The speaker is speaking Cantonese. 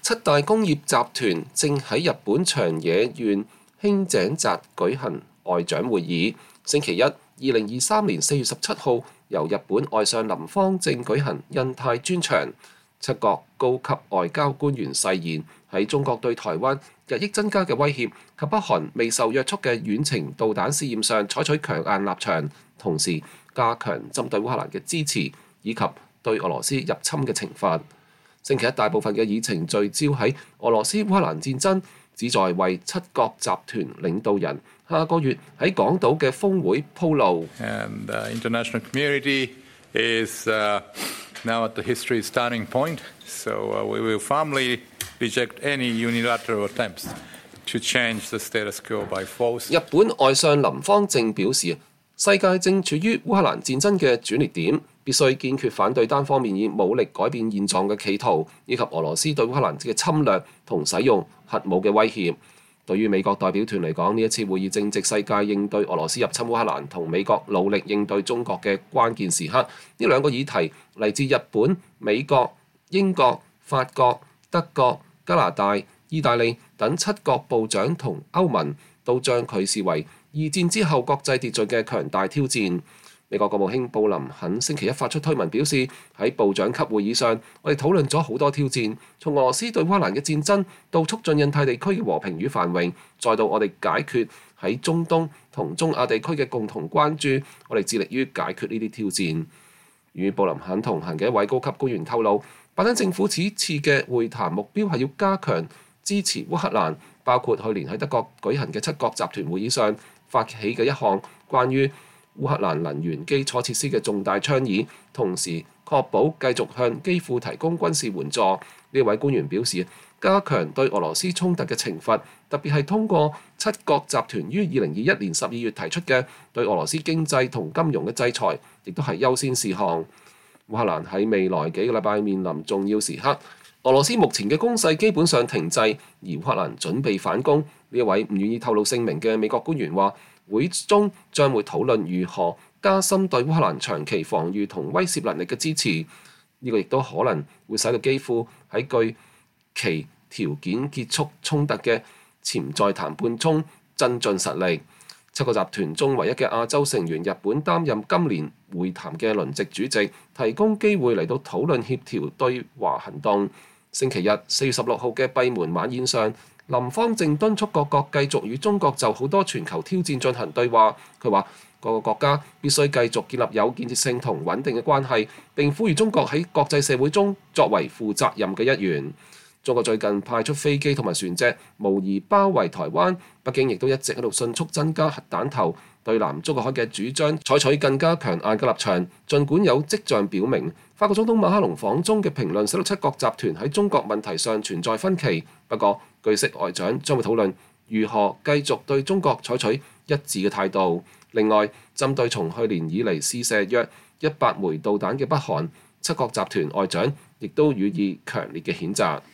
七大工業集團正喺日本長野縣輕井澤舉行外長會議。星期一，2023年4月17號，由日本外相林芳正舉行印太專場。七國高級外交官員誓言喺中國對台灣日益增加嘅威脅及北韓未受約束嘅遠程導彈試驗上採取強硬立場，同時加強針對烏克蘭嘅支持，以及對俄羅斯入侵嘅懲罰。星期一大部分嘅議程聚焦喺俄羅斯烏克蘭戰爭，旨在為七國集團領導人下個月喺港島嘅峰會鋪路。 International community is now at the history starting point, so we will firmly reject any unilateral attempts to change the status quo by force. 日本外相林芳正表示，世界正處於烏克蘭戰爭嘅轉捩點，必須堅決反對單方面以武力改變現狀嘅企圖，以及俄羅斯對烏克蘭嘅侵略同使用核武嘅威脅。對於美國代表團嚟講，呢一次會議正值世界應對俄羅斯入侵烏克蘭同美國努力應對中國嘅關鍵時刻。呢兩個議題嚟自日本、美國、英國、法國、德國、加拿大、意大利等七國部長同歐盟都將佢視為二戰之後國際秩序嘅強大挑戰。美國國務卿布林肯星期一發出推文表示，喺部長級會議上，我哋討論咗好多挑戰，從俄羅斯對烏克蘭嘅戰爭到促進印太地區嘅和平與繁榮，再到我哋解決喺中東同中亞地區嘅共同關注，我哋致力於解決呢啲挑戰。與布林肯同行嘅一位高級官員透露，拜登政府此次嘅會談目標係要加強支持烏克蘭，包括去年喺德國舉行嘅七國集團會議上發起嘅一項關於烏克蘭能源基礎設施嘅重大倡議，同時確保繼續向基輔提供軍事援助。呢位官員表示，加強對俄羅斯衝突嘅懲罰，特別係通過七國集團於2021年12月提出嘅對俄羅斯經濟同金融嘅制裁，亦都係優先事項。烏克蘭喺未來幾個禮拜面臨重要時刻，俄羅斯目前嘅攻勢基本上停滯，而烏克蘭準備反攻。呢一位唔願意透露姓名嘅美國官員話，會中將會討論如何加深對烏克蘭長期防禦同威懾能力嘅支持。呢個亦都可能會使到基輔喺具其條件結束衝突嘅潛在談判中增進實力。七個集團中唯一嘅亞洲成員日本擔任今年會談嘅輪值主席，提供機會嚟到討論協調對華行動。星期日4月16號嘅閉門晚宴上，林芳正敦促各國繼續與中國就好多全球挑戰進行對話。佢話各個國家必須繼續建立有建設性同穩定嘅關係，並呼籲中國喺國際社會中作為負責任嘅一員。中國最近派出飛機同埋船隻無疑包圍台灣，北京亦都一直喺度迅速增加核彈頭，對南中國海嘅主張採取更加強硬嘅立場。儘管有跡象表明，法國總統馬克龍訪中嘅評論使到七國集團喺中國問題上存在分歧，不過據悉外長將會討論如何繼續對中國採取一致嘅態度。另外，針對從去年以嚟試射約100枚導彈嘅北韓，七國集團外長亦都予以強烈嘅譴責。